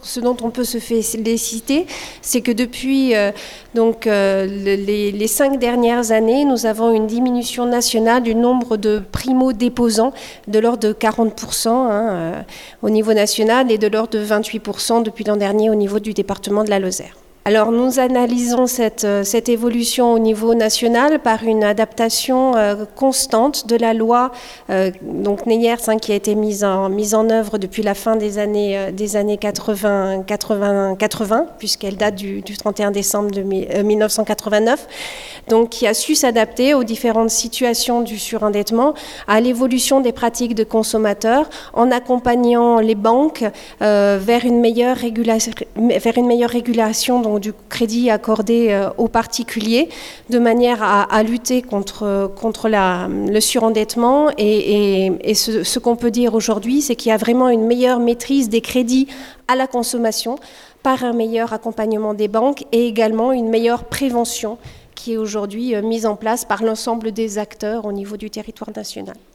ce dont on peut se féliciter, c'est que depuis les 5 dernières années, nous avons une diminution nationale du nombre de primo-déposants de l'ordre de 40% au niveau national et de l'ordre de 28% depuis l'an dernier au niveau du département de la Lozère. Alors nous analysons cette évolution au niveau national par une adaptation constante de la loi donc Neyers qui a été mise en œuvre depuis la fin des années 80 puisqu'elle date du 31 décembre 1989, donc qui a su s'adapter aux différentes situations du surendettement, à l'évolution des pratiques de consommateurs en accompagnant les banques vers une meilleure régulation donc, du crédit accordé aux particuliers, de manière à lutter contre le surendettement. Et ce qu'on peut dire aujourd'hui, c'est qu'il y a vraiment une meilleure maîtrise des crédits à la consommation par un meilleur accompagnement des banques et également une meilleure prévention qui est aujourd'hui mise en place par l'ensemble des acteurs au niveau du territoire national.